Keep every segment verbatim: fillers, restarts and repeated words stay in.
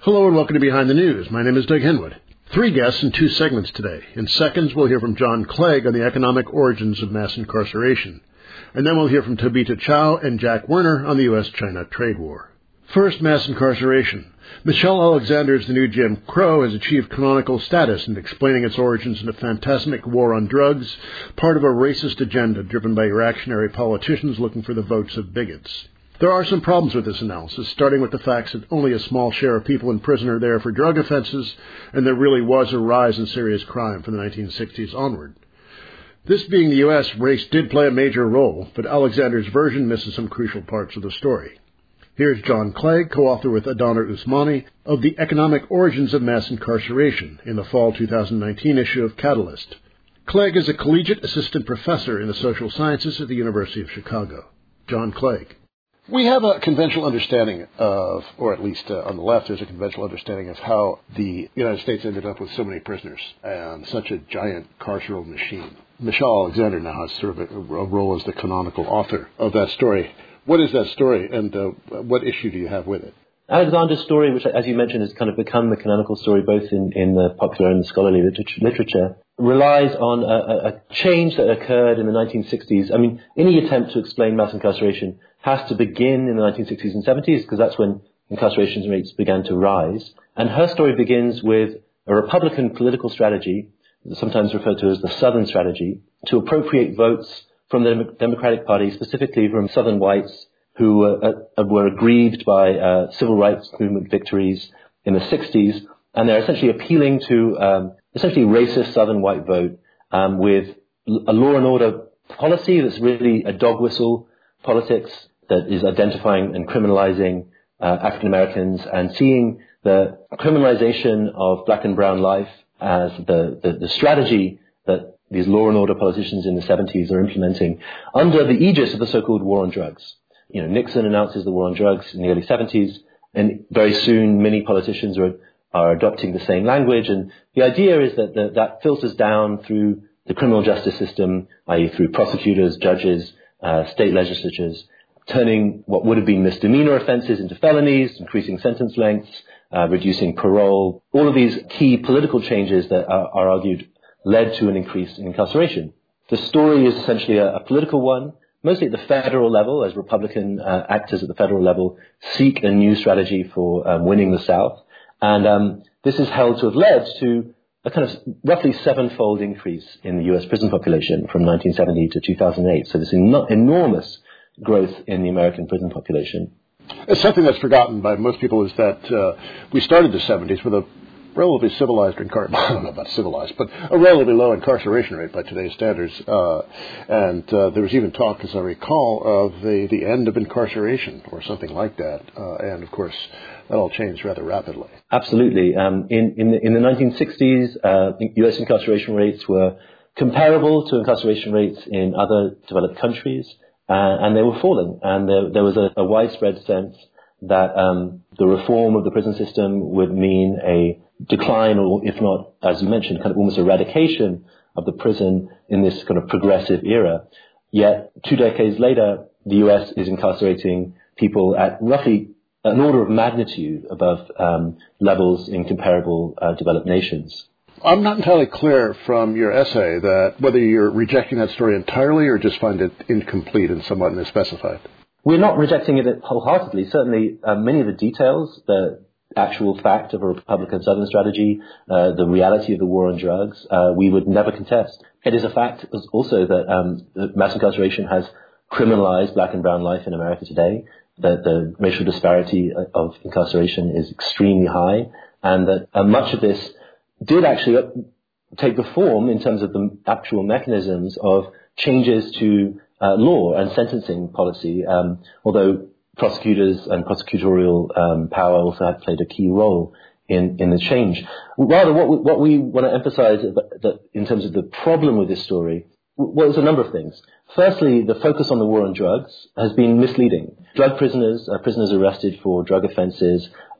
Hello and welcome to Behind the News. My name is Doug Henwood. Three guests in two segments today. In seconds, we'll hear from John Clegg on the economic origins of mass incarceration. And then we'll hear from Tabitha Chow and Jack Werner on the U S China trade war. First, mass incarceration. Michelle Alexander's The New Jim Crow has achieved canonical status in explaining its origins in a phantasmic war on drugs, part of a racist agenda driven by reactionary politicians looking for the votes of bigots. There are some problems with this analysis, starting with the facts that only a small share of people in prison are there for drug offenses, and there really was a rise in serious crime from the nineteen sixties onward. This being the U S, race did play a major role, but Alexander's version misses some crucial parts of the story. Here's John Clegg, co-author with Adana Usmani, of The Economic Origins of Mass Incarceration in the fall two thousand nineteen issue of Catalyst. Clegg is a collegiate assistant professor in the social sciences at the University of Chicago. John Clegg. We have a conventional understanding of, or at least uh, on the left, there's a conventional understanding of how the United States ended up with so many prisoners and such a giant carceral machine. Michelle Alexander now has sort of a, a role as the canonical author of that story. What is that story, and uh, what issue do you have with it? Alexander's story, which, as you mentioned, has kind of become the canonical story both in, in the popular and scholarly literature, literature relies on a, a change that occurred in the nineteen sixties. I mean, any attempt to explain mass incarceration has to begin in the nineteen sixties and seventies, because that's when incarceration rates began to rise. And her story begins with a Republican political strategy, sometimes referred to as the Southern strategy, to appropriate votes from the Democratic Party, specifically from Southern whites who uh, uh, were aggrieved by uh, civil rights movement victories in the sixties. And they're essentially appealing to um, essentially racist Southern white vote um, with a law and order policy that's really a dog whistle politics that is identifying and criminalizing uh, African Americans and seeing the criminalization of black and brown life as the, the, the strategy that these law and order politicians in the seventies are implementing under the aegis of the so-called war on drugs. You know, Nixon announces the war on drugs in the early seventies, and very soon many politicians are, are adopting the same language. And the idea is that the, that filters down through the criminal justice system, that is through prosecutors, judges, uh, state legislatures, turning what would have been misdemeanor offenses into felonies, increasing sentence lengths, uh, reducing parole. All of these key political changes that are, are argued led to an increase in incarceration. The story is essentially a, a political one, mostly at the federal level, as Republican uh, actors at the federal level seek a new strategy for um, winning the South. And um, this is held to have led to a kind of roughly sevenfold increase in the U S prison population from nineteen seventy to two thousand eight. So this en- enormous growth in the American prison population. It's something that's forgotten by most people is that uh, we started the seventies with a relatively civilized, incar- I don't know about civilized, but a relatively low incarceration rate by today's standards. Uh, and uh, there was even talk, as I recall, of the, the end of incarceration or something like that. Uh, and, of course, that all changed rather rapidly. Absolutely. Um, in, in, the, in the nineteen sixties, uh, U S incarceration rates were comparable to incarceration rates in other developed countries, uh, and they were falling. And there, there was a, a widespread sense that um, the reform of the prison system would mean a decline, or if not, as you mentioned, kind of almost eradication of the prison in this kind of progressive era. Yet, two decades later, the U S is incarcerating people at roughly an order of magnitude above um, levels in comparable uh, developed nations. I'm not entirely clear from your essay that whether you're rejecting that story entirely or just find it incomplete and somewhat misspecified. We're not rejecting it wholeheartedly. Certainly, uh, many of the details, the actual fact of a Republican Southern strategy, uh, the reality of the war on drugs, uh, we would never contest. It is a fact also that, um, that mass incarceration has criminalized black and brown life in America today, that the racial disparity of incarceration is extremely high, and that uh, much of this did actually take the form in terms of the actual mechanisms of changes to uh, law and sentencing policy, um, although prosecutors and prosecutorial um, power also have played a key role in, in the change. Rather, what we, what we want to emphasize that, that in terms of the problem with this story was a number of things. Firstly, the focus on the war on drugs has been misleading. Drug prisoners, uh, prisoners arrested for drug offenses,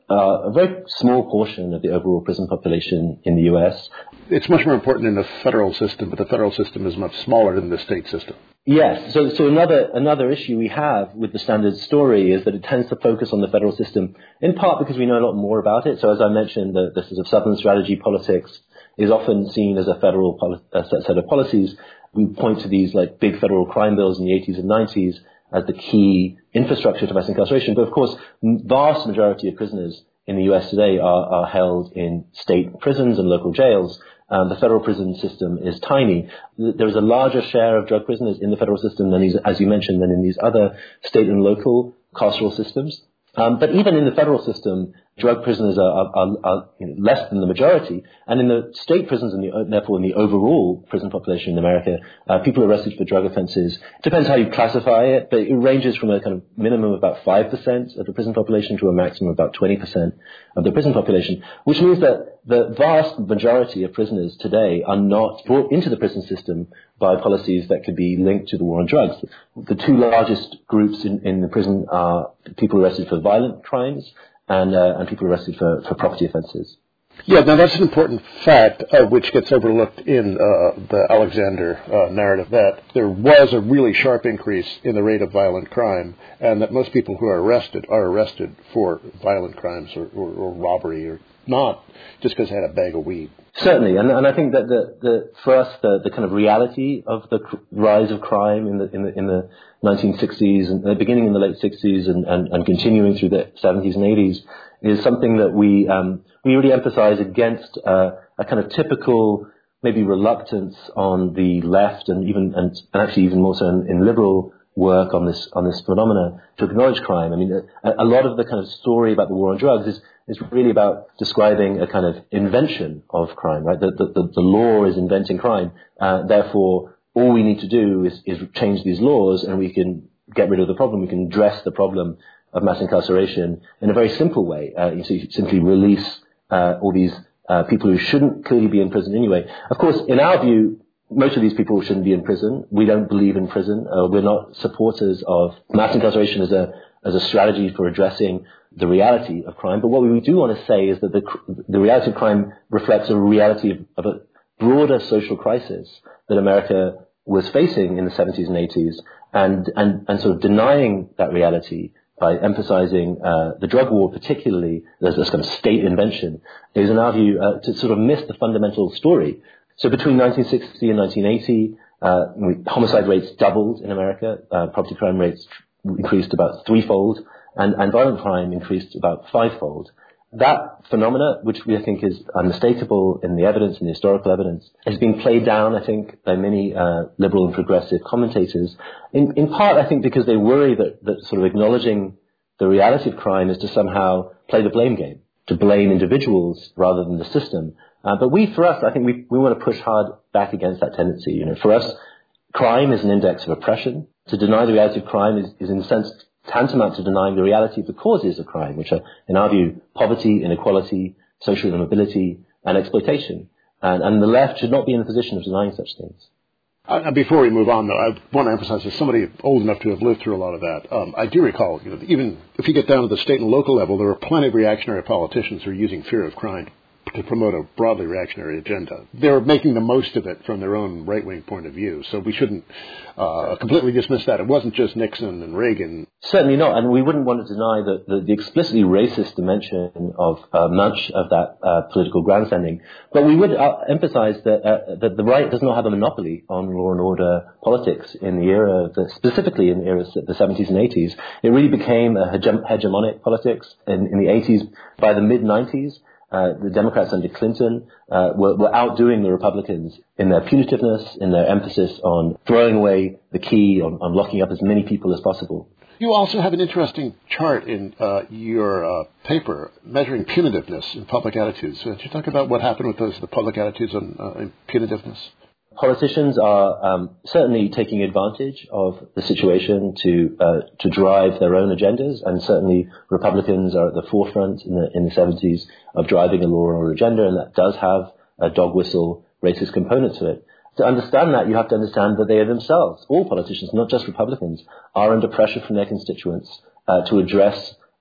uh, a very small portion of the overall prison population in the U S. It's much more important in the federal system, but the federal system is much smaller than the state system. Yes. So, so another another issue we have with the Standard story is that it tends to focus on the federal system, in part because we know a lot more about it. So as I mentioned, the, the sort of Southern strategy politics is often seen as a federal poli- a set of policies. We point to these like big federal crime bills in the eighties and nineties as the key infrastructure to mass incarceration. But of course, vast majority of prisoners in the U S today are, are held in state prisons and local jails. Um, the federal prison system is tiny. There is a larger share of drug prisoners in the federal system than these, as you mentioned, than in these other state and local carceral systems. Um, but even in the federal system, drug prisoners are, are, are, are you know, less than the majority. And in the state prisons, and the, therefore in the overall prison population in America, uh, people arrested for drug offenses, it depends how you classify it, but it ranges from a kind of minimum of about five percent of the prison population to a maximum of about twenty percent of the prison population, which means that the vast majority of prisoners today are not brought into the prison system by policies that could be linked to the war on drugs. The two largest groups in, in the prison are people arrested for violent crimes and, uh, and people arrested for, for property offenses. Yeah, now that's an important fact, uh, which gets overlooked in uh, the Alexander uh, narrative, that there was a really sharp increase in the rate of violent crime, and that most people who are arrested are arrested for violent crimes or, or, or robbery, or not just because they had a bag of weed. Certainly, and, and I think that the, the, for us, the, the kind of reality of the cr- rise of crime in the in the, in the nineteen sixties and uh, beginning in the late sixties and, and, and continuing through the seventies and eighties is something that we um, we really emphasize against uh, a kind of typical maybe reluctance on the left and even and, and actually even more so in, in liberal work on this on this phenomena to acknowledge crime. I mean, a, a lot of the kind of story about the war on drugs is is really about describing a kind of invention of crime, right? The, the, the law is inventing crime. Uh, therefore, all we need to do is, is change these laws and we can get rid of the problem. We can address the problem of mass incarceration in a very simple way. Uh, you, so you simply release uh, all these uh, people who shouldn't clearly be in prison anyway. Of course, in our view, most of these people shouldn't be in prison. We don't believe in prison. Uh, we're not supporters of mass incarceration as a as a strategy for addressing the reality of crime. But what we do want to say is that the the reality of crime reflects a reality of, of a broader social crisis that America was facing in the seventies and eighties, and and, and sort of denying that reality by emphasizing uh, the drug war particularly as a kind of state invention is, in our view, uh, to sort of miss the fundamental story. So between nineteen sixty and nineteen eighty, uh, homicide rates doubled in America, uh, property crime rates increased about threefold, and, and violent crime increased about fivefold. That phenomena, which we think is unmistakable in the evidence and the historical evidence, is being played down, I think, by many uh, liberal and progressive commentators, in, in part, I think, because they worry that, that sort of acknowledging the reality of crime is to somehow play the blame game, to blame individuals rather than the system. Uh, but we, for us, I think we, we want to push hard back against that tendency. You know, for us, crime is an index of oppression. To deny the reality of crime is, is in a sense, tantamount to denying the reality of the causes of crime, which are, in our view, poverty, inequality, social immobility, and exploitation. And, and the left should not be in a position of denying such things. Uh, before we move on, though, I want to emphasize, as somebody old enough to have lived through a lot of that, um, I do recall, you know, even if you get down to the state and local level, there were plenty of reactionary politicians who are using fear of crime to promote a broadly reactionary agenda. They're making the most of it from their own right-wing point of view, so we shouldn't uh, completely dismiss that. It wasn't just Nixon and Reagan. Certainly not, and we wouldn't want to deny the, the, the explicitly racist dimension of uh, much of that uh, political grandstanding, but we would uh, emphasize that, uh, that the right does not have a monopoly on law and order politics in the era, of the, specifically in the era of the seventies and eighties. It really became a hege- hegemonic politics in, in the eighties. By the mid-nineties, Uh, the Democrats under Clinton uh, were, were outdoing the Republicans in their punitiveness, in their emphasis on throwing away the key, on, on locking up as many people as possible. You also have an interesting chart in uh, your uh, paper measuring punitiveness in public attitudes. So could you talk about what happened with those the public attitudes on uh, in punitiveness? Politicians are um, certainly taking advantage of the situation to uh, to drive their own agendas, and certainly Republicans are at the forefront in the in the seventies of driving a law and order agenda, and that does have a dog whistle racist component to it. To understand that, you have to understand that they are themselves, all politicians, not just Republicans, are under pressure from their constituents uh, to address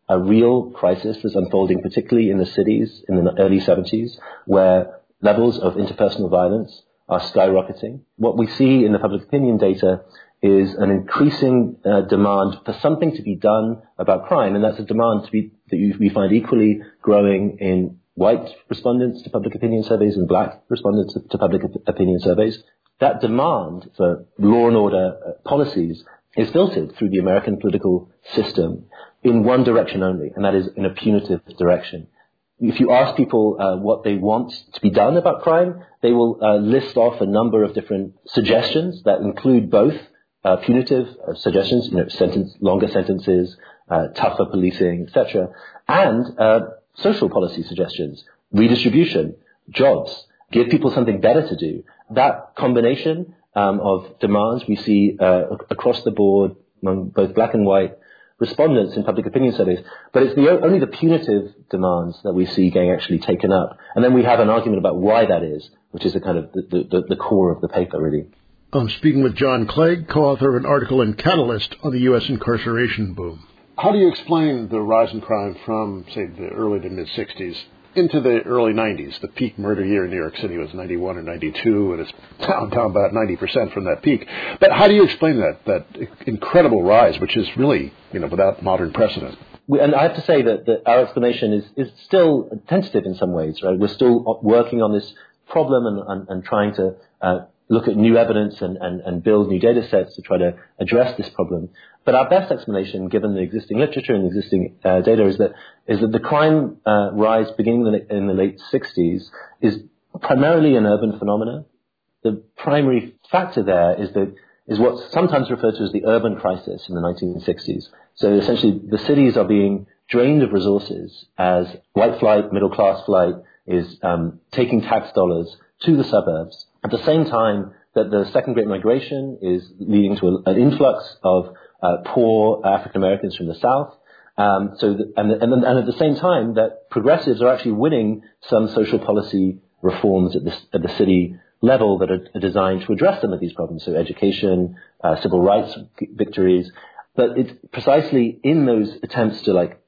a real crisis that's unfolding, particularly in the cities in the early seventies, where levels of interpersonal violence are skyrocketing. What we see in the public opinion data is an increasing uh, demand for something to be done about crime, and that's a demand to be that you, we find equally growing in white respondents to public opinion surveys and black respondents to, to public op- opinion surveys. That demand for law and order uh, policies is filtered through the American political system in one direction only, and that is in a punitive direction. If you ask people uh, what they want to be done about crime, they will uh, list off a number of different suggestions that include both uh, punitive uh, suggestions, you know, sentence, longer sentences, uh, tougher policing, et cetera, and uh, social policy suggestions, redistribution, jobs, give people something better to do. That combination um, of demands we see uh, across the board among both black and white respondents in public opinion surveys, but it's the, only the punitive demands that we see getting actually taken up. And then we have an argument about why that is, which is a kind of the, the, the core of the paper, really. I'm speaking with John Clegg, co-author of an article in Catalyst on the U S incarceration boom. How do you explain the rise in crime from, say, the early to mid-sixties into the early nineties? The peak murder year in New York City was ninety-one or ninety-two, and it's down, down about ninety percent from that peak. But how do you explain that, that incredible rise, which is really, you know, without modern precedent? We, and I have to say that, that our explanation is, is still tentative in some ways, right? We're still working on this problem and, and, and trying to uh, look at new evidence and, and, and build new data sets to try to address this problem. But our best explanation, given the existing literature and the existing uh, data, is that is that the crime uh, rise beginning in the, in the late sixties is primarily an urban phenomenon. The primary factor there is that is what's sometimes referred to as the urban crisis in the nineteen sixties. So essentially, the cities are being drained of resources as white flight, middle class flight is um, taking tax dollars to the suburbs. At the same time that the second Great Migration is leading to a, an influx of uh, poor African Americans from the South. Um, so, that, and, and, and at the same time that progressives are actually winning some social policy reforms at the, at the city level that are, are designed to address some of these problems. So education, uh, civil rights victories. But it's precisely in those attempts to like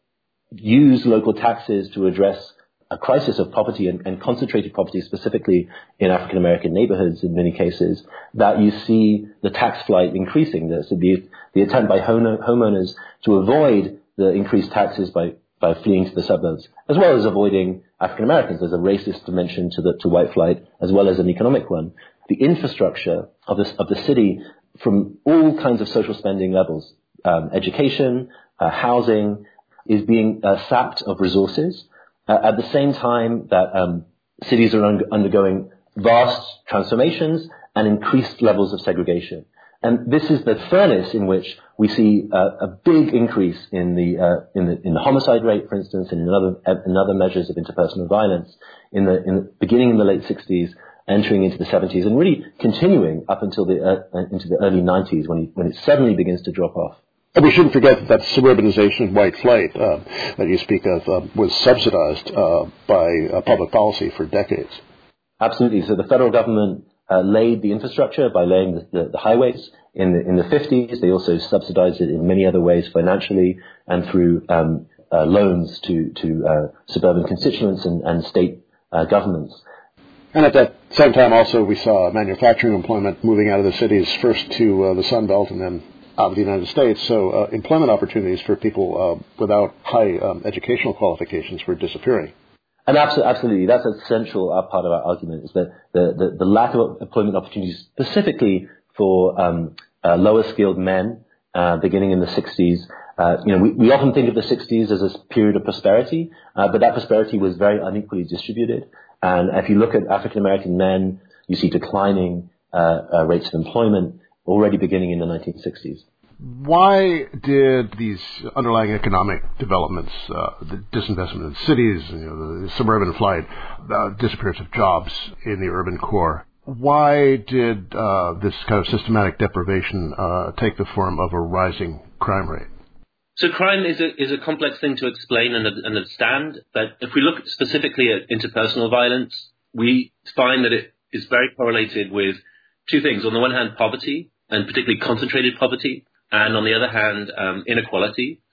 use local taxes to address a crisis of poverty and, and concentrated poverty, specifically in African American neighborhoods in many cases, that you see the tax flight increasing. So the, the attempt by homeowners to avoid the increased taxes by, by fleeing to the suburbs, as well as avoiding African Americans. There's a racist dimension to the to white flight, as well as an economic one. The infrastructure of the, of the city from all kinds of social spending levels, um, education, uh, housing, is being uh, sapped of resources. Uh, at the same time that um, cities are un- undergoing vast transformations and increased levels of segregation. And this is the furnace in which we see uh, a big increase in the, uh, in the in the homicide rate, for instance, and in other, in other measures of interpersonal violence in the, in the beginning in the late sixties, entering into the seventies, and really continuing up until the uh, into the early nineties when, he, when it suddenly begins to drop off. And we shouldn't forget that, that suburbanization, white flight, uh, that you speak of, uh, was subsidized uh, by uh, public policy for decades. Absolutely. So the federal government uh, laid the infrastructure by laying the, the, the highways in the, in the fifties. They also subsidized it in many other ways financially and through um, uh, loans to, to uh, suburban constituents and, and state uh, governments. And at that same time also we saw manufacturing employment moving out of the cities, first to uh, the Sun Belt and then out of the United States. So uh, employment opportunities for people uh, without high um, educational qualifications were disappearing. And absolutely, absolutely, that's a central part of our argument, is that the, the, the lack of employment opportunities specifically for um, uh, lower skilled men uh, beginning in the sixties. Uh, you know, we, we often think of the sixties as a period of prosperity, uh, but that prosperity was very unequally distributed. And if you look at African American men, you see declining uh, uh, rates of employment already beginning in the nineteen sixties. Why did these underlying economic developments, uh, the disinvestment in cities, you know, the suburban flight, uh, disappearance of jobs in the urban core, why did uh, this kind of systematic deprivation uh, take the form of a rising crime rate? So crime is a is a complex thing to explain and, and understand, but if we look specifically at interpersonal violence, we find that it is very correlated with two things. On the one hand, poverty, and particularly concentrated poverty, and on the other hand, um, inequality.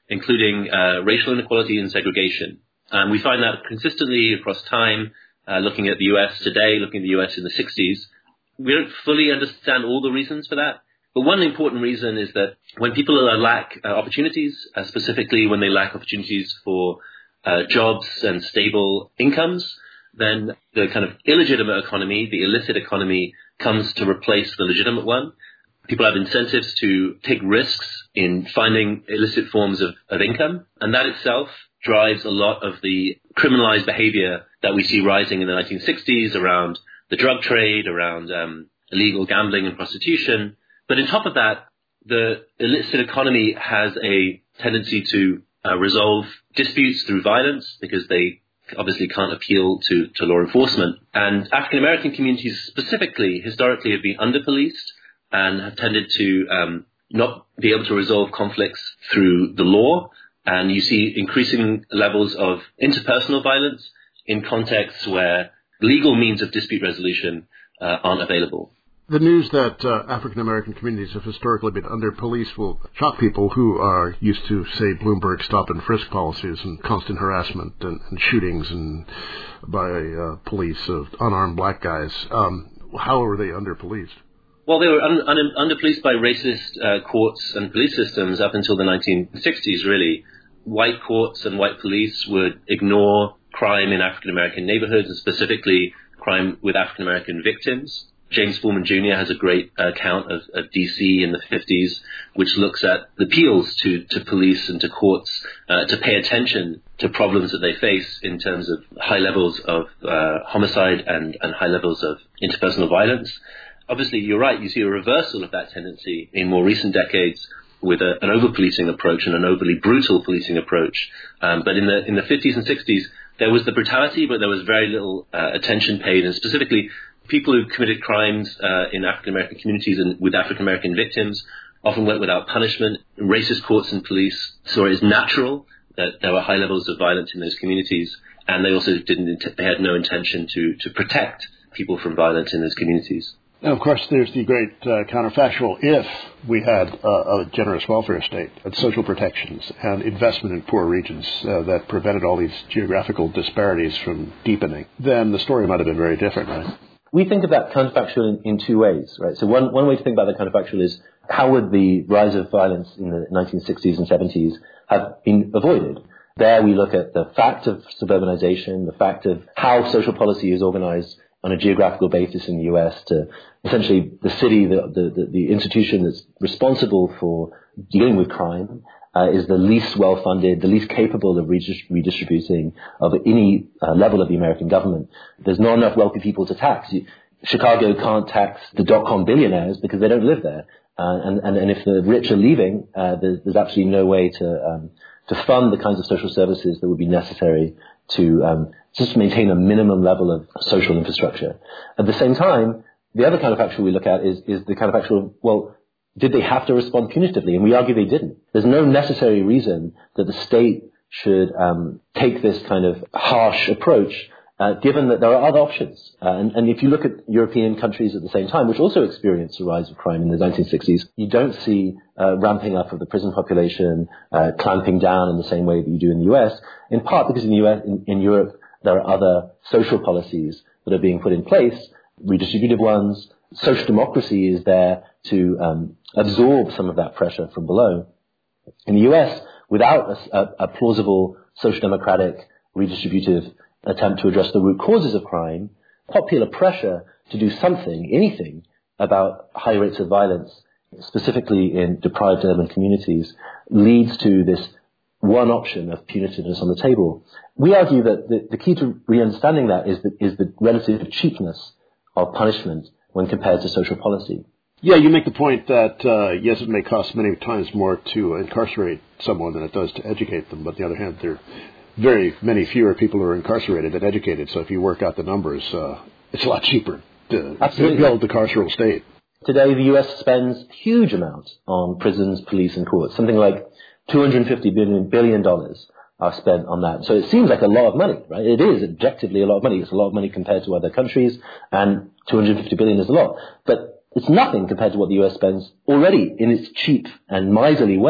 including uh, racial inequality and segregation. And we find that consistently across time, uh, looking at the U S today, looking at the U S in the sixties. We don't fully understand all the reasons for that. But one important reason is that when people lack uh, opportunities, uh, specifically when they lack opportunities for uh, jobs and stable incomes, then the kind of illegitimate economy, the illicit economy, comes to replace the legitimate one. People have incentives to take risks in finding illicit forms of, of income, and that itself drives a lot of the criminalized behavior that we see rising in the nineteen sixties around the drug trade, around um, illegal gambling and prostitution. But on top of that, the illicit economy has a tendency to uh, resolve disputes through violence because they obviously can't appeal to, to law enforcement. And African-American communities specifically, historically, have been under-policed and have tended to um, not be able to resolve conflicts through the law. And you see increasing levels of interpersonal violence in contexts where legal means of dispute resolution uh, aren't available. The news that uh, African-American communities have historically been under-policed will shock people who are used to, say, Bloomberg stop-and-frisk policies and constant harassment and, and shootings and by uh, police of unarmed black guys. Um, how are they under-policed? Well, they were un- un- under-policed by racist uh, courts and police systems up until the nineteen sixties, really. White courts and white police would ignore crime in African-American neighborhoods, and specifically crime with African-American victims. James Foreman Junior has a great account of, of D C in the fifties, which looks at the appeals to, to police and to courts uh, to pay attention to problems that they face in terms of high levels of uh, homicide and, and high levels of interpersonal violence. Obviously, you're right, you see a reversal of that tendency in more recent decades with a, an over-policing approach and an overly brutal policing approach. Um, but in the in the fifties and sixties, there was the brutality, but there was very little uh, attention paid, and specifically people who committed crimes uh, in African-American communities and with African-American victims often went without punishment. Racist courts and police saw it as natural that there were high levels of violence in those communities, and they also didn't. They had no intention to to protect people from violence in those communities. And of course, there's the great uh, counterfactual. If we had uh, a generous welfare state and social protections and investment in poor regions uh, that prevented all these geographical disparities from deepening, then the story might have been very different, right? We think about counterfactual in, in two ways, right? So one, one way to think about the counterfactual is how would the rise of violence in the nineteen sixties and seventies have been avoided? There we look at the fact of suburbanization, the fact of how social policy is organized on a geographical basis in the U S to essentially the city, the, the, the institution that's responsible for dealing with crime uh, is the least well-funded, the least capable of redist- redistributing of any uh, level of the American government. There's not enough wealthy people to tax. You, Chicago can't tax the dot-com billionaires because they don't live there. Uh, and, and, and if the rich are leaving, uh, there's, there's absolutely no way to um, to fund the kinds of social services that would be necessary to um, just maintain a minimum level of social infrastructure. At the same time, the other counterfactual we look at is, is the counterfactual, well, did they have to respond punitively? And we argue they didn't. There's no necessary reason that the state should um, take this kind of harsh approach, uh, given that there are other options. Uh, and, and if you look at European countries at the same time, which also experienced a rise of crime in the nineteen sixties, you don't see uh, ramping up of the prison population, uh, clamping down in the same way that you do in the U S, in part because in the U S, in, in Europe, there are other social policies that are being put in place, redistributive ones. Social democracy is there to um, absorb some of that pressure from below. In the U S, without a, a, a plausible social democratic redistributive attempt to address the root causes of crime, popular pressure to do something, anything, about high rates of violence, specifically in deprived urban communities, leads to this one option of punitiveness on the table. We argue that the, the key to re-understanding that is the, is the relative cheapness of punishment when compared to social policy. Yeah, you make the point that, uh, yes, it may cost many times more to incarcerate someone than it does to educate them, but on the other hand, there are very many fewer people who are incarcerated than educated, so if you work out the numbers, uh, it's a lot cheaper to Absolutely. build the carceral state. Today, the U S spends huge amounts on prisons, police, and courts. Something like two hundred fifty billion dollars are spent on that. So it seems like a lot of money, right? It is objectively a lot of money. It's a lot of money compared to other countries, and two hundred fifty billion dollars is a lot. But it's nothing compared to what the U S spends already in its cheap and miserly way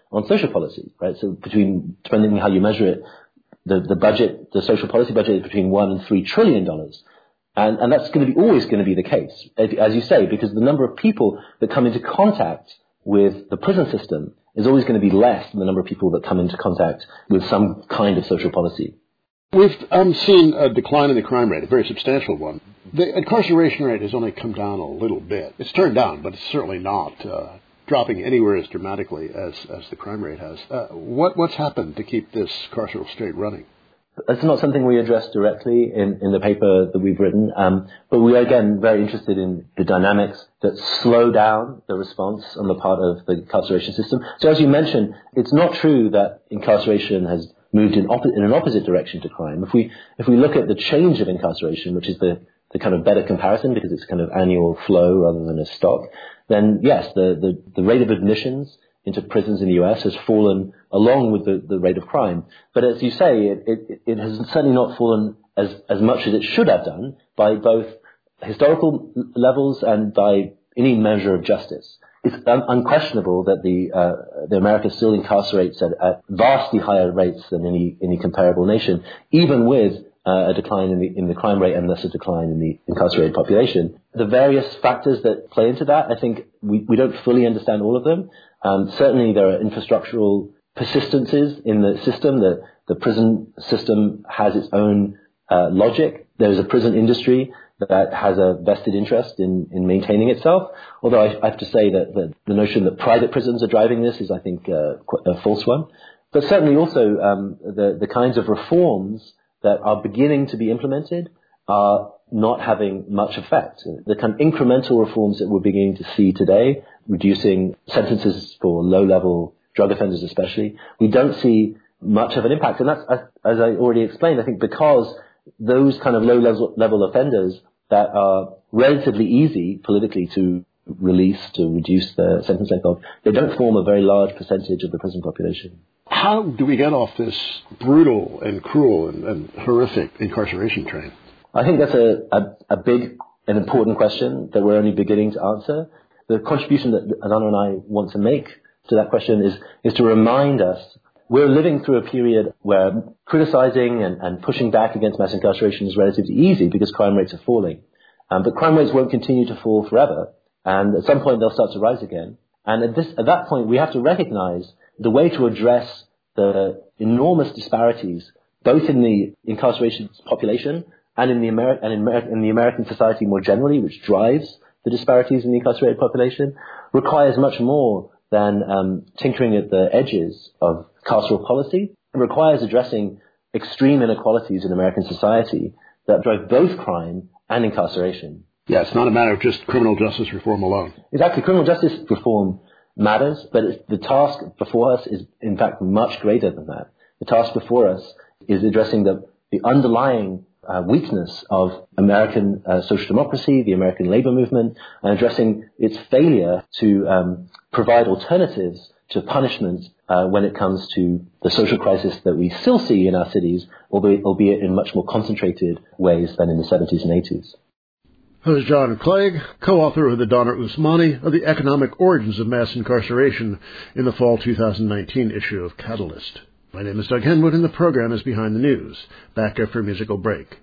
on social policy, right? So between, depending on how you measure it, the, the budget, the social policy budget is between one and three trillion dollars. And, and that's going to be always going to be the case, as you say, because the number of people that come into contact with the prison system is always going to be less than the number of people that come into contact with some kind of social policy. We've um, seen a decline in the crime rate, a very substantial one. The incarceration rate has only come down a little bit. It's turned down, but it's certainly not uh, dropping anywhere as dramatically as, as the crime rate has. Uh, what, what's happened to keep this carceral state running? That's not something we address directly in, in the paper that we've written, um, but we are, again, very interested in the dynamics that slow down the response on the part of the incarceration system. So as you mentioned, it's not true that incarceration has moved in, oppo- in an opposite direction to crime. If we if we look at the change of incarceration, which is the, the kind of better comparison because it's kind of annual flow rather than a stock, then yes, the, the, the rate of admissions into prisons in the U S has fallen along with the, the rate of crime. But as you say, it, it, it has certainly not fallen as, as much as it should have done by both historical levels and by any measure of justice. It's un- unquestionable that the, uh, the America still incarcerates at, at vastly higher rates than any, any comparable nation, even with uh, a decline in the, in the crime rate and thus a decline in the incarcerated population. The various factors that play into that, I think we, we don't fully understand all of them. Um, certainly there are infrastructural persistences in the system. The, the prison system has its own uh, logic. There's a prison industry that has a vested interest in, in maintaining itself. Although I, I have to say that the, the notion that private prisons are driving this is, I think, uh, a false one. But certainly also um, the, the kinds of reforms that are beginning to be implemented are not having much effect. The kind of incremental reforms that we're beginning to see today, reducing sentences for low-level drug offenders especially, we don't see much of an impact. And that's, as I already explained, I think because those kind of low-level level offenders that are relatively easy politically to release, to reduce the sentence length of, they don't form a very large percentage of the prison population. How do we get off this brutal and cruel and, and horrific incarceration train? I think that's a, a, a big and important question that we're only beginning to answer. The contribution that Alana and I want to make to that question is, is to remind us we're living through a period where criticizing and, and pushing back against mass incarceration is relatively easy because crime rates are falling. Um, but crime rates won't continue to fall forever. And at some point they'll start to rise again. And at, this, at that point we have to recognize the way to address the enormous disparities, both in the incarceration population and in the, Ameri- and in, Amer- in the American society more generally, which drives the disparities in the incarcerated population, requires much more than um, tinkering at the edges of carceral policy. It requires addressing extreme inequalities in American society that drive both crime and incarceration. Yeah, it's not a matter of just criminal justice reform alone. Exactly. Criminal justice reform matters, but it's, the task before us is, in fact, much greater than that. The task before us is addressing the, the underlying uh, weakness of American uh, social democracy, the American labor movement, and addressing its failure to um, provide alternatives to punishment uh, when it comes to the social crisis that we still see in our cities, albeit, albeit in much more concentrated ways than in the seventies and eighties. That was John Clegg, co-author with Adana Usmani of The Economic Origins of Mass Incarceration in the fall two thousand nineteen issue of Catalyst. My name is Doug Henwood, and the program is Behind the News. Back after a musical break.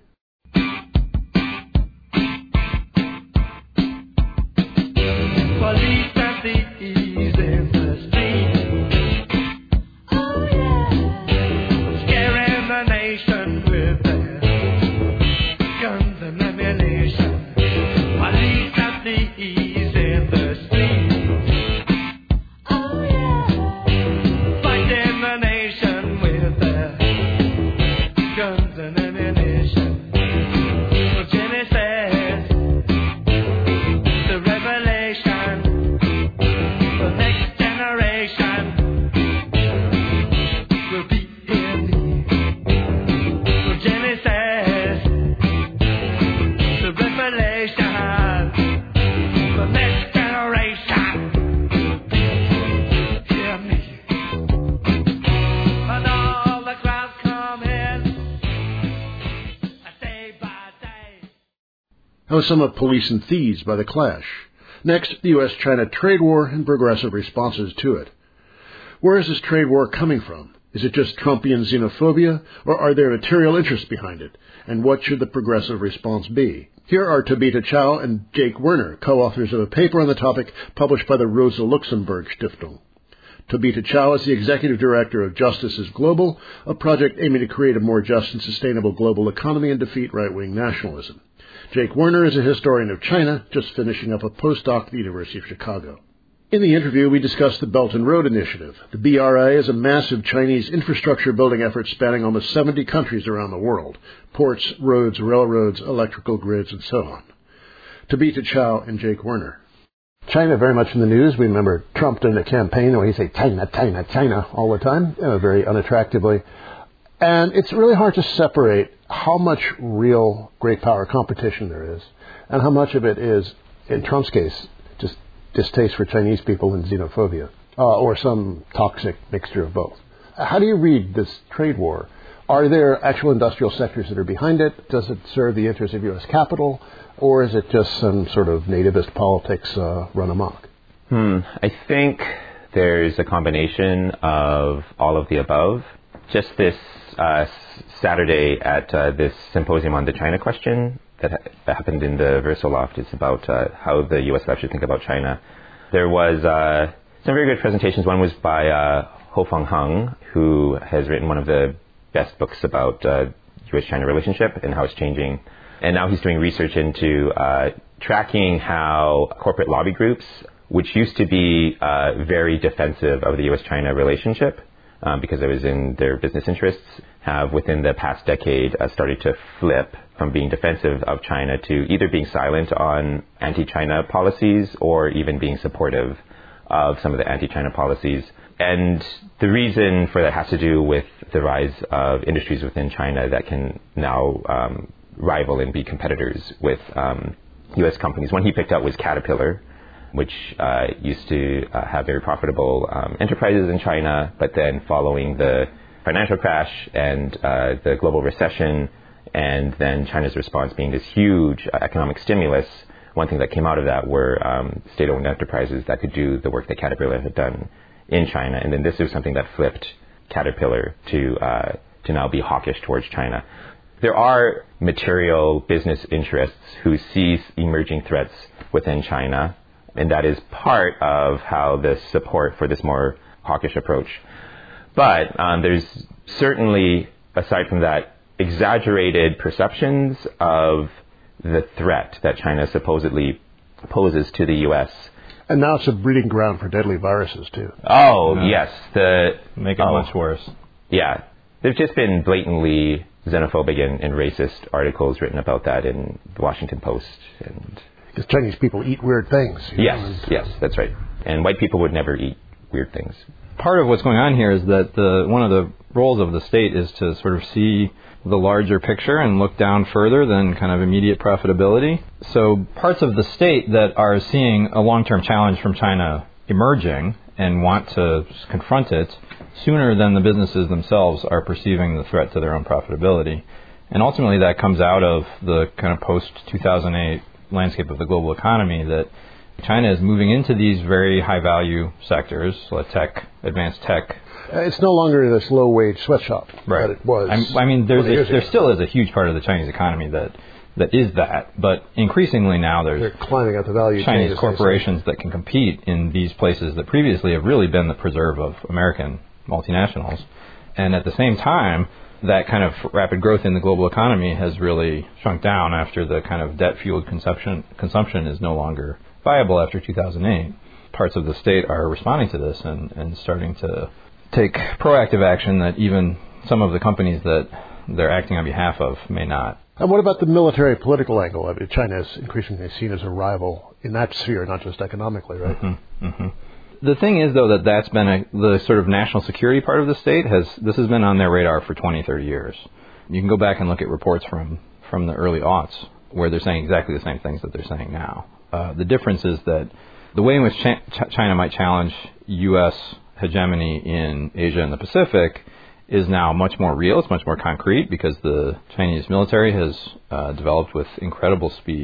How Some of Police and Thieves by The Clash. Next, the U S China trade war and progressive responses to it. Where is this trade war coming from? Is it just Trumpian xenophobia, or are there material interests behind it? And what should the progressive response be? Here are Tabitha Chow and Jake Werner, co-authors of a paper on the topic published by the Rosa Luxemburg Stiftung. Tabitha Chow is the executive director of Justice is Global, a project aiming to create a more just and sustainable global economy and defeat right-wing nationalism. Jake Werner is a historian of China, just finishing up a postdoc at the University of Chicago. In the interview, we discussed the Belt and Road Initiative. The B R I is a massive Chinese infrastructure building effort spanning almost seventy countries around the world. Ports, roads, railroads, electrical grids, and so on. Tabitha Chow and Jake Werner. China very much in the news. We remember Trump during the campaign where he said China, China, China all the time, you know, very unattractively. And it's really hard to separate how much real great power competition there is and how much of it is, in Trump's case, just distaste for Chinese people and xenophobia, uh, or some toxic mixture of both. How do you read this trade war? Are there actual industrial sectors that are behind it? Does it serve the interests of U S capital? Or is it just some sort of nativist politics uh, run amok? Hmm. I think there's a combination of all of the above. Just this uh, Saturday at uh, this symposium on the China question that, ha- that happened in the Versaloft, it's about uh, how the U S left should think about China. There was uh, some very good presentations. One was by uh, Ho Feng Hung, who has written one of the best books about uh, U S China relationship and how it's changing. And now he's doing research into uh, tracking how corporate lobby groups, which used to be uh, very defensive of the U S China relationship um, because it was in their business interests, have within the past decade uh, started to flip from being defensive of China to either being silent on anti-China policies or even being supportive of some of the anti-China policies. And the reason for that has to do with the rise of industries within China that can now um, rival and be competitors with um, U S companies. One he picked out was Caterpillar, which uh, used to uh, have very profitable um, enterprises in China, but then following the financial crash and uh, the global recession, and then China's response being this huge uh, economic stimulus, one thing that came out of that were um, state-owned enterprises that could do the work that Caterpillar had done in China. And then this was something that flipped Caterpillar to uh, to now be hawkish towards China. There are material business interests who see emerging threats within China, and that is part of how the support for this more hawkish approach. But um, there's certainly, aside from that, exaggerated perceptions of the threat that China supposedly poses to the U S. And now it's a breeding ground for deadly viruses, too. Oh, yeah. yes. The Make it oh, much worse. Yeah. There's just been blatantly xenophobic and, and racist articles written about that in the Washington Post. And because Chinese people eat weird things. Yes, know? yes, that's right. And white people would never eat weird things. Part of what's going on here is that the one of the roles of the state is to sort of see the larger picture and look down further than kind of immediate profitability. So parts of the state that are seeing a long-term challenge from China emerging and want to confront it sooner than the businesses themselves are perceiving the threat to their own profitability. And ultimately that comes out of the kind of post two thousand eight landscape of the global economy, that China is moving into these very high-value sectors, like tech, advanced tech. Uh, it's no longer this low-wage sweatshop Right. that it was. I'm, I mean, there's a, there ago. still is a huge part of the Chinese economy that that is that, but increasingly now there's They're climbing up the value chain, Chinese as they corporations that can compete in these places that previously have really been the preserve of American multinationals. And at the same time, that kind of rapid growth in the global economy has really shrunk down after the kind of debt-fueled consumption consumption is no longer viable after two thousand eight. Parts of the state are responding to this and, and starting to take proactive action that even some of the companies that they're acting on behalf of may not. And what about the military political angle? I mean, China is increasingly seen as a rival in that sphere, not just economically, right? Mm-hmm, mm-hmm. The thing is, though, that that's been a, the sort of national security part of the state has this has been on their radar for twenty, thirty years. You can go back and look at reports from, from the early aughts where they're saying exactly the same things that they're saying now. Uh, the difference is that the way in which Ch- China might challenge U S hegemony in Asia and the Pacific is now much more real. It's much more concrete because the Chinese military has uh, developed with incredible speed.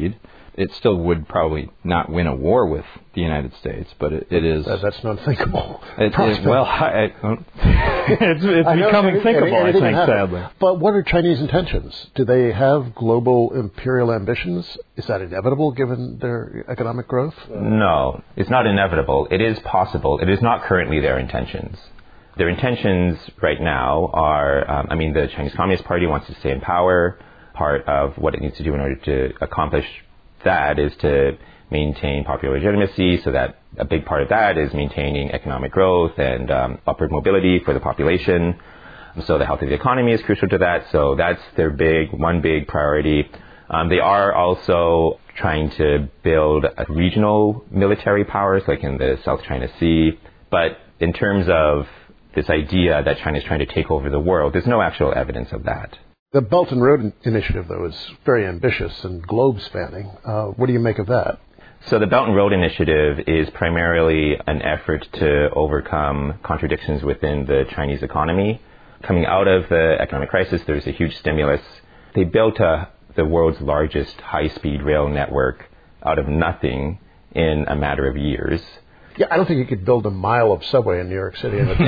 It still would probably not win a war with the United States, but it, it is... That's unthinkable. It, it, well, I, I, it's, it's I becoming know, thinkable, I think, sadly. But what are Chinese intentions? Do they have global imperial ambitions? Is that inevitable given their economic growth? No, it's not inevitable. It is possible. It is not currently their intentions. Their intentions right now are, um, I mean, the Chinese Communist Party wants to stay in power. Part of what it needs to do in order to accomplish that is to maintain popular legitimacy, so that a big part of that is maintaining economic growth and um, upward mobility for the population. So the health of the economy is crucial to that. So that's their big, one big priority. Um, they are also trying to build regional military powers, like in the South China Sea. But in terms of this idea that China is trying to take over the world, there's no actual evidence of that. The Belt and Road Initiative, though, is very ambitious and globe-spanning. Uh, what do you make of that? So the Belt and Road Initiative is primarily an effort to overcome contradictions within the Chinese economy. Coming out of the economic crisis, there's a huge stimulus. They built a, the world's largest high-speed rail network out of nothing in a matter of years. Yeah, I don't think you could build a mile of subway in New York City in a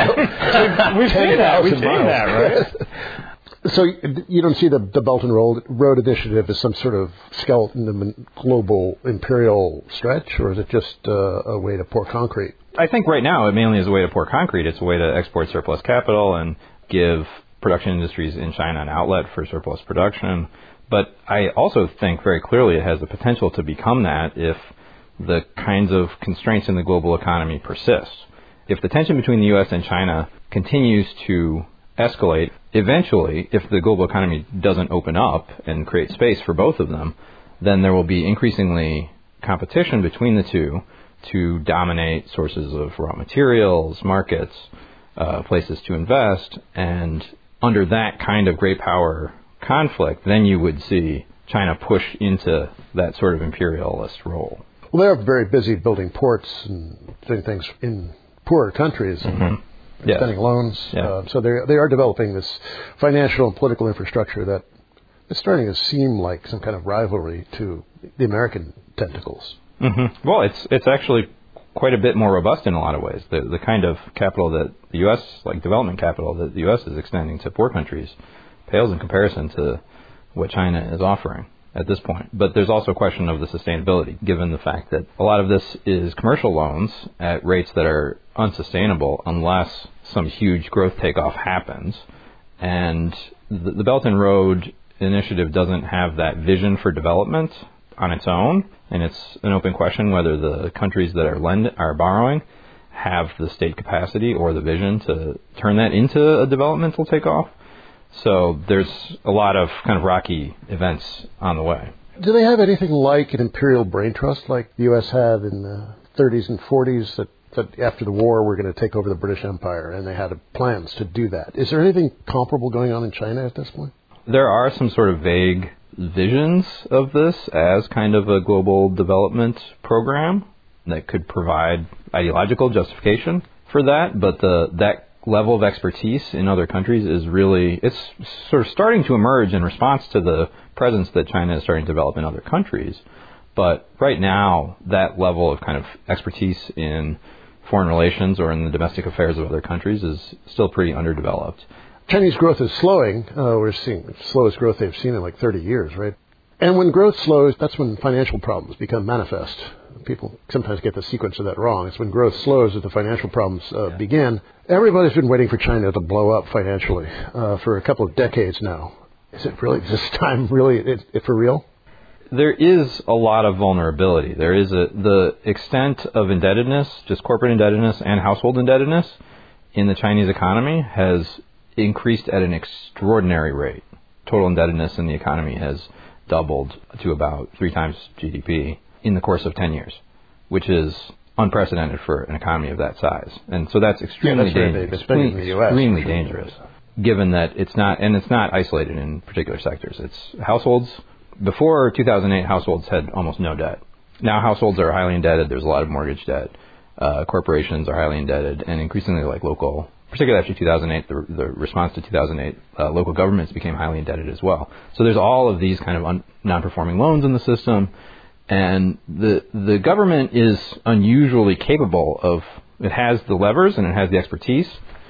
time. We've seen that. We've seen that, right? So you don't see the, the Belt and Road Initiative as some sort of skeleton of a global imperial stretch, or is it just uh, a way to pour concrete? I think right now it mainly is a way to pour concrete. It's a way to export surplus capital and give production industries in China an outlet for surplus production. But I also think very clearly it has the potential to become that if the kinds of constraints in the global economy persist. If the tension between the U S and China continues to escalate, eventually, if the global economy doesn't open up and create space for both of them, then there will be increasingly competition between the two to dominate sources of raw materials, markets, uh, places to invest. And under that kind of great power conflict, then you would see China push into that sort of imperialist role. Well, they're very busy building ports and doing things in poorer countries. Mm-hmm. Extending yes. loans. Yeah. Uh, so they they are developing this financial and political infrastructure that is starting to seem like some kind of rivalry to the American tentacles. Mm-hmm. Well, it's it's actually quite a bit more robust in a lot of ways. The the kind of capital that the U S, like development capital that the U S is extending to poor countries, pales in comparison to what China is offering at this point. But there's also a question of the sustainability, given the fact that a lot of this is commercial loans at rates that are unsustainable unless some huge growth takeoff happens. And the, the Belt and Road Initiative doesn't have that vision for development on its own, and it's an open question whether the countries that are lend are borrowing have the state capacity or the vision to turn that into a developmental takeoff. So there's a lot of kind of rocky events on the way. Do they have anything like an imperial brain trust like the U S had in the thirties and forties that, that after the war we're going to take over the British Empire, and they had plans to do that? Is there anything comparable going on in China at this point? There are some sort of vague visions of this as kind of a global development program that could provide ideological justification for that, but the that level of expertise in other countries is really, it's sort of starting to emerge in response to the presence that China is starting to develop in other countries. But right now, that level of kind of expertise in foreign relations or in the domestic affairs of other countries is still pretty underdeveloped. Chinese growth is slowing. Uh, we're seeing the slowest growth they've seen in like thirty years, right? And when growth slows, that's when financial problems become manifest. People sometimes get the sequence of that wrong. It's when growth slows that the financial problems uh, yeah. begin. Everybody's been waiting for China to blow up financially uh, for a couple of decades now. Is it really, is this time really it, it for real? There is a lot of vulnerability. There is a, the extent of indebtedness, just corporate indebtedness and household indebtedness in the Chinese economy has increased at an extraordinary rate. Total indebtedness in the economy has doubled to about three times G D P in the course of ten years, which is unprecedented for an economy of that size. And so that's extremely yeah, that's dangerous. Extremely, in the U S, extremely dangerous, given that it's not, and it's not isolated in particular sectors. It's households. Before two thousand eight, households had almost no debt. Now households are highly indebted. There's a lot of mortgage debt. Uh, corporations are highly indebted, and increasingly like local particularly after two thousand eight, the, the response to two thousand eight, uh, local governments became highly indebted as well. So there's all of these kind of un- non-performing loans in the system, and the the government is unusually capable of, it has the levers and it has the expertise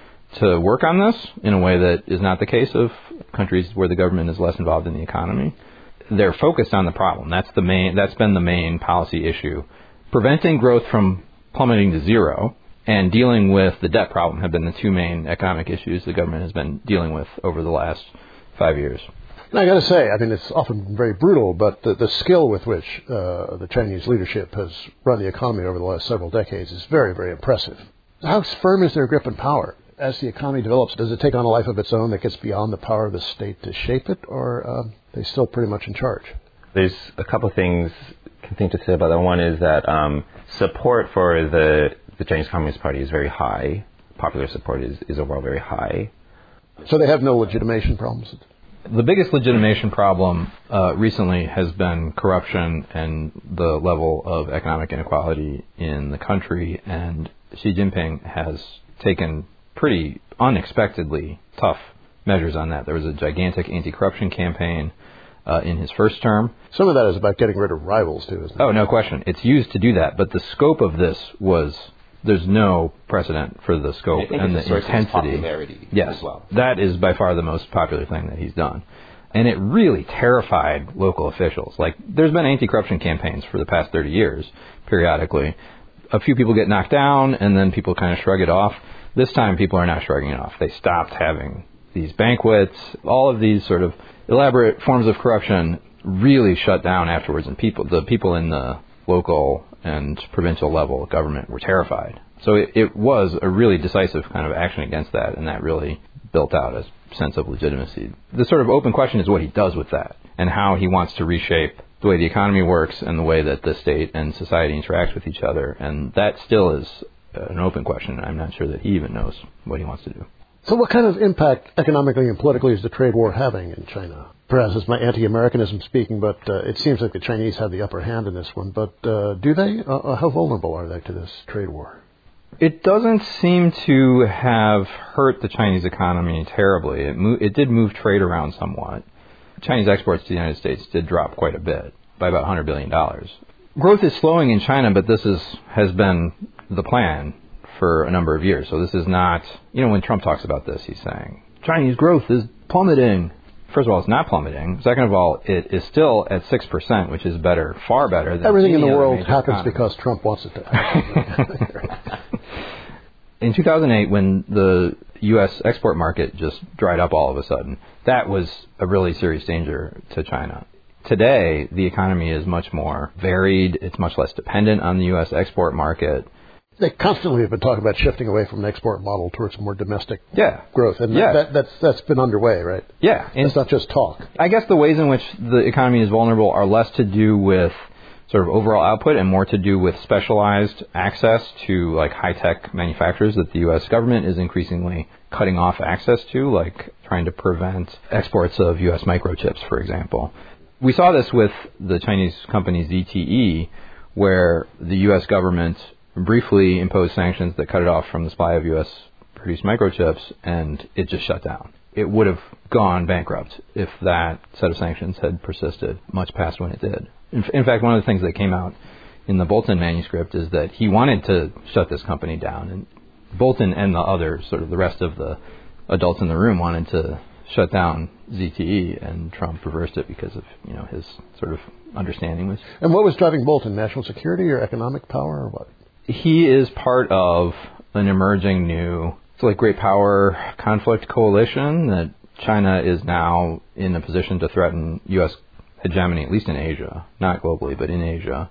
to work on this in a way that is not the case of countries where the government is less involved in the economy. They're focused on the problem. That's the main. That's been the main policy issue. Preventing growth from plummeting to zero and dealing with the debt problem have been the two main economic issues the government has been dealing with over the last five years. And I got to say, I mean, it's often very brutal, but the, the skill with which uh, the Chinese leadership has run the economy over the last several decades is very, very impressive. How firm is their grip and power? As the economy develops, does it take on a life of its own that gets beyond the power of the state to shape it, or uh, are they still pretty much in charge? There's a couple of things I think to say about that. One is that um, support for the, the Chinese Communist Party is very high. Popular support is, is overall very high. So they have no legitimation problems? The biggest legitimation problem uh, recently has been corruption and the level of economic inequality in the country, and Xi Jinping has taken pretty unexpectedly tough measures on that. There was a gigantic anti-corruption campaign uh, in his first term. Some of that is about getting rid of rivals, too, isn't it? Oh, no question. It's used to do that, but the scope of this was, there's no precedent for the scope and, and the intensity. Popularity yes, as well. That is by far the most popular thing that he's done. And it really terrified local officials. Like, there's been anti-corruption campaigns for the past thirty years, periodically. A few people get knocked down, and then people kind of shrug it off. This time, people are not shrugging it off. They stopped having these banquets. All of these sort of elaborate forms of corruption really shut down afterwards, and people, the people in the local and provincial level government were terrified. So it, it was a really decisive kind of action against that, and that really built out a sense of legitimacy. The sort of open question is what he does with that, and how he wants to reshape the way the economy works and the way that the state and society interacts with each other, and that still is an open question. I'm not sure that he even knows what he wants to do. So what kind of impact economically and politically is the trade war having in China? Perhaps it's my anti-Americanism speaking, but uh, it seems like the Chinese have the upper hand in this one. But uh, do they? Uh, how vulnerable are they to this trade war? It doesn't seem to have hurt the Chinese economy terribly. It, mo- it did move trade around somewhat. Chinese exports to the United States did drop quite a bit, by about one hundred billion dollars. Growth is slowing in China, but this is has been the plan for a number of years. So this is not, you know, when Trump talks about this, he's saying, Chinese growth is plummeting. First of all, it's not plummeting. Second of all, it is still at six percent, which is better, far better than everything in the any world other happens economy. because Trump wants it to happen. In two thousand eight, when the U S export market just dried up all of a sudden, that was a really serious danger to China. Today, the economy is much more varied. It's much less dependent on the U S export market. They constantly have been talking about shifting away from an export model towards more domestic yeah. growth. And yeah. that, that's that's been underway, right? Yeah. And it's not just talk. I guess the ways in which the economy is vulnerable are less to do with sort of overall output and more to do with specialized access to like high-tech manufacturers that the U S government is increasingly cutting off access to, like trying to prevent exports of U S microchips, for example. We saw this with the Chinese company Z T E, where the U S government briefly imposed sanctions that cut it off from the supply of U S-produced microchips, and it just shut down. It would have gone bankrupt if that set of sanctions had persisted much past when it did. In, in fact, one of the things that came out in the Bolton manuscript is that he wanted to shut this company down, and Bolton and the other, sort of the rest of the adults in the room wanted to shut down Z T E, and Trump reversed it because of, you know, his sort of understanding was. And what was driving Bolton? National security or economic power or what? He is part of an emerging new, it's like great power conflict coalition that China is now in a position to threaten U S hegemony, at least in Asia, not globally, but in Asia.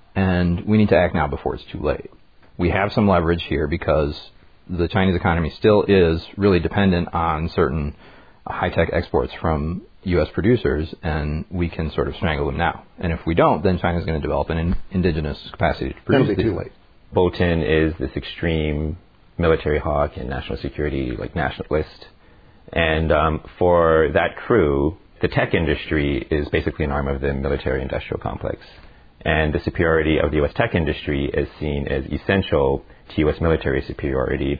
And we need to act now before it's too late. We have some leverage here because the Chinese economy still is really dependent on certain high-tech exports from U S producers, and we can sort of strangle them now. And if we don't, then China's going to develop an in- indigenous capacity to produce That'll be these. too late. Bolton is this extreme military hawk and national security like nationalist. And um, for that crew, the tech industry is basically an arm of the military-industrial complex. And the superiority of the U S tech industry is seen as essential to U S military superiority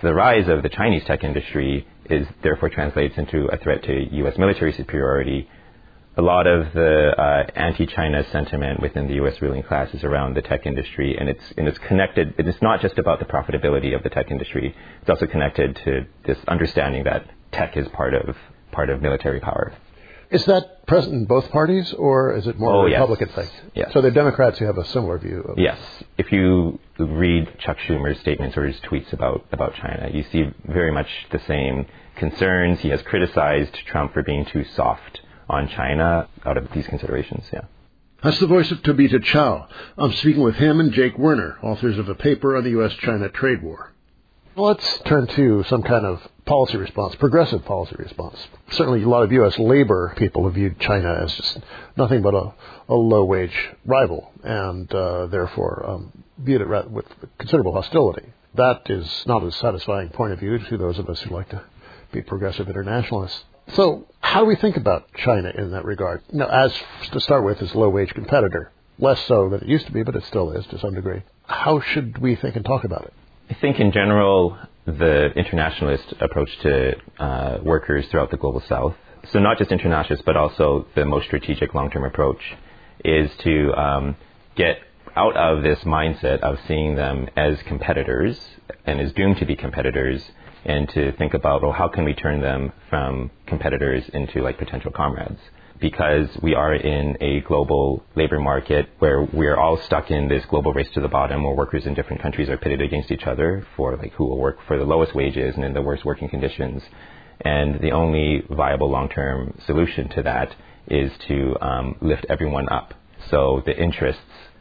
the rise of the Chinese tech industry is therefore translates into a threat to U S military superiority. A lot of the uh, anti-China sentiment within the U S ruling class is around the tech industry, and it's and it's connected. It's not just about the profitability of the tech industry. It's also connected to this understanding that tech is part of part of military power. Is that present in both parties, or is it more Oh, a yes. Republican thing? Yes. So they're Democrats who have a similar view of Yes. If you read Chuck Schumer's statements or his tweets about, about China, you see very much the same concerns. He has criticized Trump for being too soft on China out of these considerations, yeah. That's the voice of Tabitha Chow. I'm speaking with him and Jake Werner, authors of a paper on the U S China trade war. Well, let's turn to some kind of policy response, progressive policy response. Certainly a lot of U S labor people have viewed China as just nothing but a, a low-wage rival, and uh, therefore um, viewed it ra- with considerable hostility. That is not a satisfying point of view to those of us who like to be progressive internationalists. So how do we think about China in that regard? You know, as to start with, as a low-wage competitor, less so than it used to be, but it still is to some degree. How should we think and talk about it? I think in general, the internationalist approach to uh, workers throughout the global south, so not just internationalists, but also the most strategic long-term approach, is to um, get out of this mindset of seeing them as competitors and as doomed to be competitors, and to think about, well, how can we turn them from competitors into like potential comrades? Because we are in a global labor market where we're all stuck in this global race to the bottom, where workers in different countries are pitted against each other for like who will work for the lowest wages and in the worst working conditions. And the only viable long-term solution to that is to um, lift everyone up. So the interests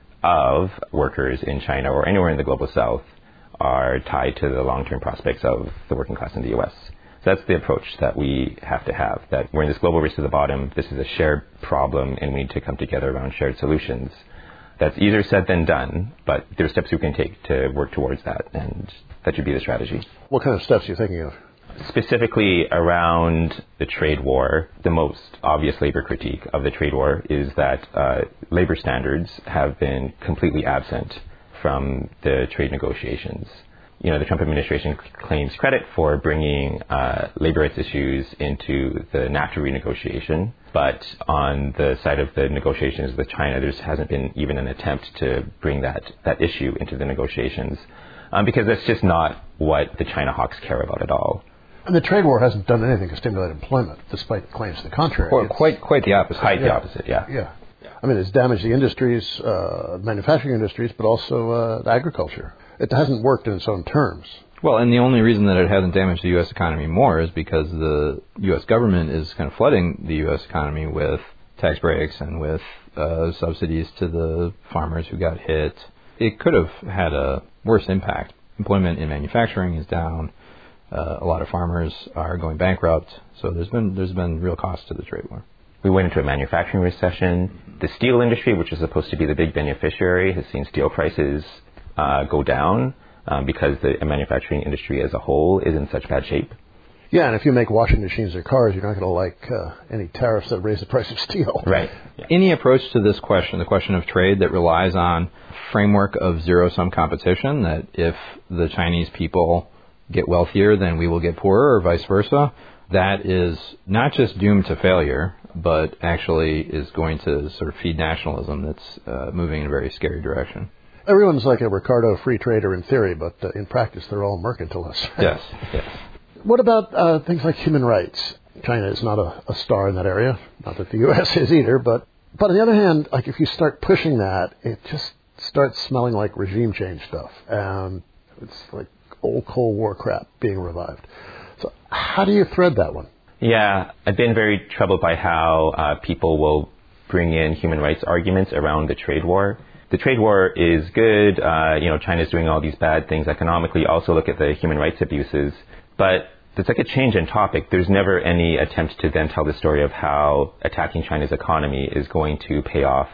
of workers in China or anywhere in the global south are tied to the long-term prospects of the working class in the U S. So that's the approach that we have to have, that we're in this global race to the bottom. This is a shared problem, and we need to come together around shared solutions. That's easier said than done, but there are steps we can take to work towards that, and that should be the strategy. What kind of steps are you thinking of? Specifically around the trade war, the most obvious labor critique of the trade war is that uh, labor standards have been completely absent from the trade negotiations. You know, the Trump administration claims credit for bringing uh, labor rights issues into the NAFTA renegotiation, but on the side of the negotiations with China, there hasn't been even an attempt to bring that, that issue into the negotiations, um, because that's just not what the China hawks care about at all. And the trade war hasn't done anything to stimulate employment, despite claims to the contrary. Or quite, quite the opposite. Quite yeah. the opposite, yeah. Yeah. I mean, it's damaged the industries, uh, manufacturing industries, but also uh, agriculture. It hasn't worked in its own terms. Well, and the only reason that it hasn't damaged the U S economy more is because the U S government is kind of flooding the U S economy with tax breaks and with uh, subsidies to the farmers who got hit. It could have had a worse impact. Employment in manufacturing is down. Uh, a lot of farmers are going bankrupt. So there's been there's been real cost to the trade war. We went into a manufacturing recession. The steel industry, which is supposed to be the big beneficiary, has seen steel prices uh, go down um, because the manufacturing industry as a whole is in such bad shape. Yeah, and if you make washing machines or cars, you're not going to like uh, any tariffs that raise the price of steel. Right. Yeah. Any approach to this question, the question of trade, that relies on framework of zero-sum competition, that if the Chinese people get wealthier, then we will get poorer, or vice versa, that is not just doomed to failure, but actually is going to sort of feed nationalism that's uh, moving in a very scary direction. Everyone's like a Ricardo free trader in theory, but uh, in practice they're all mercantilists. Yes, yes. What about uh, things like human rights? China is not a, a star in that area. Not that the U S is either, but but on the other hand, like if you start pushing that, it just starts smelling like regime change stuff, and it's like old Cold War crap being revived. So how do you thread that one? Yeah, I've been very troubled by how uh, people will bring in human rights arguments around the trade war. The trade war is good. Uh, you know, China's doing all these bad things economically. Also look at the human rights abuses. But it's like a change in topic. There's never any attempt to then tell the story of how attacking China's economy is going to pay off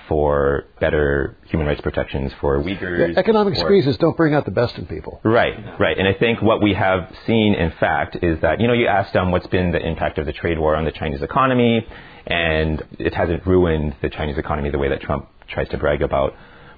for better human rights protections for Uyghurs. Yeah, economic or, squeezes don't bring out the best in people. Right, right. And I think what we have seen, in fact, is that, you know, you asked um, what's been the impact of the trade war on the Chinese economy, and it hasn't ruined the Chinese economy the way that Trump tries to brag about.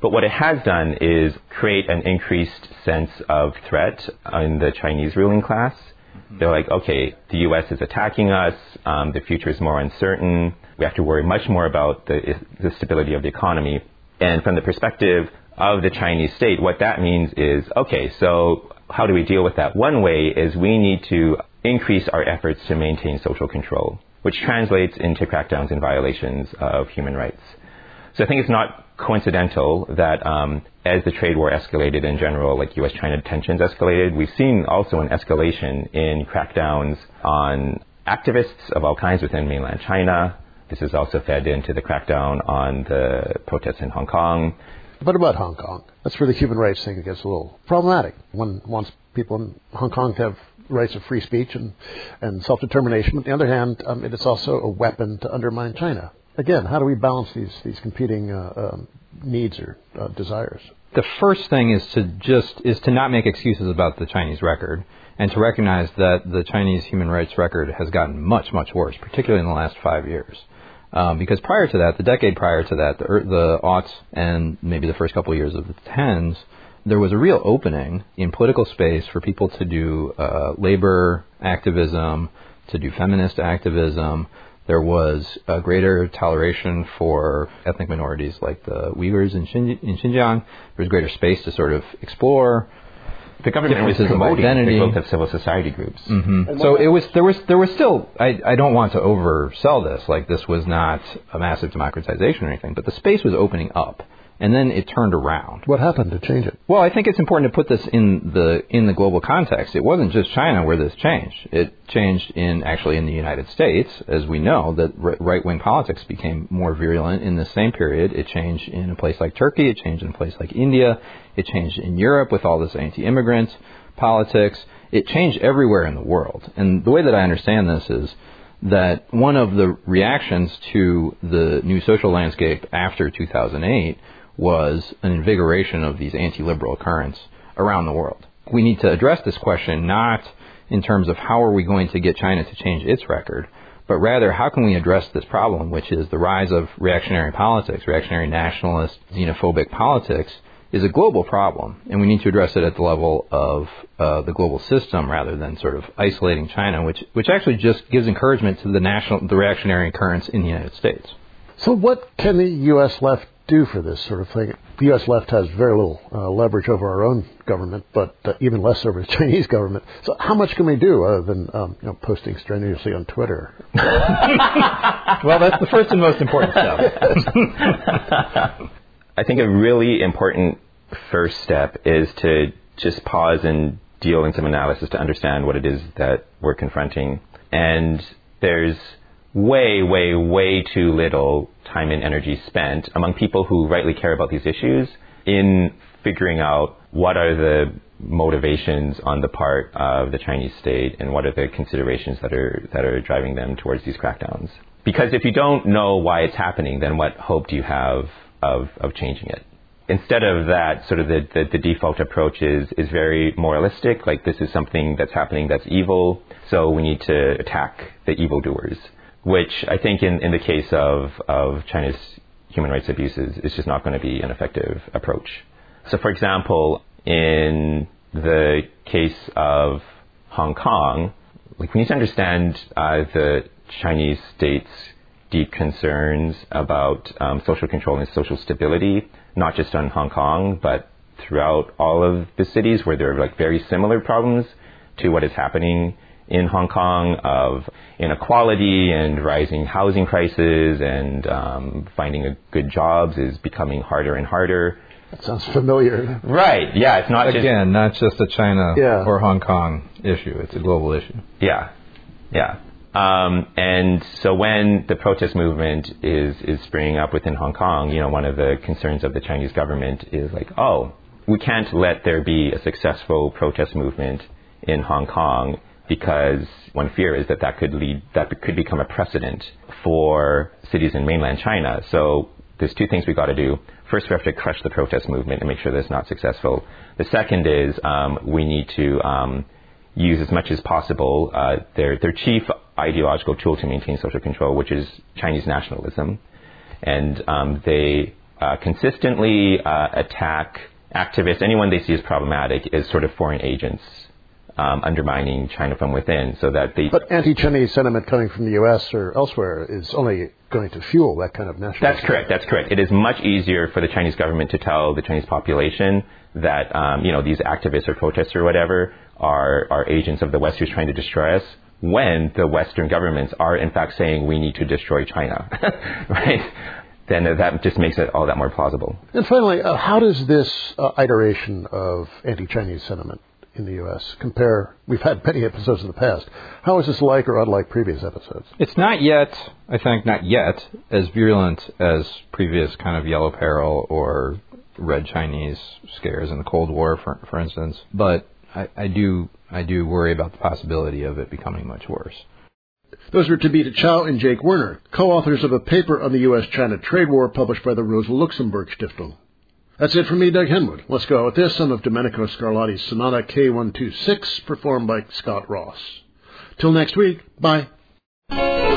But what it has done is create an increased sense of threat in the Chinese ruling class. Mm-hmm. They're like, okay, the U S is attacking us. Um, the future is more uncertain. We have to worry much more about the, the stability of the economy. And from the perspective of the Chinese state, what that means is, okay, so how do we deal with that? One way is we need to increase our efforts to maintain social control, which translates into crackdowns and violations of human rights. So I think it's not coincidental that um, as the trade war escalated in general, like U S China tensions escalated, we've seen also an escalation in crackdowns on activists of all kinds within mainland China. This is also fed into the crackdown on the protests in Hong Kong. What about Hong Kong? That's where the human rights thing gets a little problematic. One wants people in Hong Kong to have rights of free speech and, and self-determination. On the other hand, um, it is also a weapon to undermine China. Again, how do we balance these these competing uh, um, needs or uh, desires? The first thing is to just is to not make excuses about the Chinese record and to recognize that the Chinese human rights record has gotten much, much worse, particularly in the last five years. Um, because prior to that, the decade prior to that, the, the aughts and maybe the first couple of years of the tens, there was a real opening in political space for people to do uh, labor activism, to do feminist activism. There was a greater toleration for ethnic minorities like the Uyghurs in, Xin, in Xinjiang. There was greater space to sort of explore. The government was promoting the growth of civil society groups. Mm-hmm. So it was there was there was still I, I don't want to oversell this, like this was not a massive democratization or anything, but the space was opening up. And then it turned around. What happened to change it? Well, I think it's important to put this in the in the global context. It wasn't just China where this changed. It changed in actually in the United States, as we know, that right-wing politics became more virulent in the same period. It changed in a place like Turkey. It changed in a place like India. It changed in Europe with all this anti-immigrant politics. It changed everywhere in the world. And the way that I understand this is that one of the reactions to the new social landscape after two thousand eight was an invigoration of these anti-liberal currents around the world. We need to address this question not in terms of how are we going to get China to change its record, but rather how can we address this problem, which is the rise of reactionary politics, reactionary nationalist, xenophobic politics, is a global problem, and we need to address it at the level of uh, the global system rather than sort of isolating China, which which actually just gives encouragement to the national, the reactionary currents in the United States. So what can the U S left do for this sort of thing? The U S left has very little uh, leverage over our own government, but uh, even less over the Chinese government. So how much can we do other than um, you know, posting strenuously on Twitter? Well, that's the first and most important step. I think a really important first step is to just pause and deal in some analysis to understand what it is that we're confronting. And there's way, way, way too little time and energy spent among people who rightly care about these issues in figuring out what are the motivations on the part of the Chinese state and what are the considerations that are that are driving them towards these crackdowns. Because if you don't know why it's happening, then what hope do you have of, of changing it? Instead of that, sort of the, the, the default approach is, is very moralistic, like this is something that's happening that's evil, so we need to attack the evildoers, which I think in, in the case of, of China's human rights abuses is just not going to be an effective approach. So for example, in the case of Hong Kong, like we need to understand uh, the Chinese state's deep concerns about um, social control and social stability, not just on Hong Kong, but throughout all of the cities where there are like very similar problems to what is happening in Hong Kong of inequality and rising housing prices and um, finding a good jobs is becoming harder and harder. That sounds familiar. Right, yeah, it's not Again, just... not just a China yeah. or Hong Kong issue, it's a global issue. Yeah, yeah. Um, and so when the protest movement is, is springing up within Hong Kong, you know, one of the concerns of the Chinese government is like, oh, we can't let there be a successful protest movement in Hong Kong because one fear is that that could lead, that could become a precedent for cities in mainland China. So there's two things we got to do. First, we have to crush the protest movement and make sure that it's not successful. The second is um, we need to um, use as much as possible uh, their their chief ideological tool to maintain social control, which is Chinese nationalism. And um, they uh, consistently uh, attack activists, anyone they see as problematic, as sort of foreign agents um, undermining China from within, so that they... But anti-Chinese sentiment coming from the U S or elsewhere is only going to fuel that kind of nationalism. That's correct, that's correct. It is much easier for the Chinese government to tell the Chinese population that, um, you know, these activists or protesters or whatever are, are agents of the West who's trying to destroy us, when the Western governments are in fact saying we need to destroy China, right? Then that just makes it all that more plausible. And finally, uh, how does this uh, iteration of anti-Chinese sentiment in the U S compare? We've had many episodes in the past. How is this like or unlike previous episodes? It's not yet, I think, not yet as virulent as previous kind of yellow peril or red Chinese scares in the Cold War, for, for instance. But I, I do I do worry about the possibility of it becoming much worse. Those were Tabitha Chow and Jake Werner, co-authors of a paper on the U S China trade war published by the Rosa Luxemburg Stiftung. That's it from me, Doug Henwood. Let's go out with this, some of Domenico Scarlatti's Sonata K one two six, performed by Scott Ross. Till next week, bye.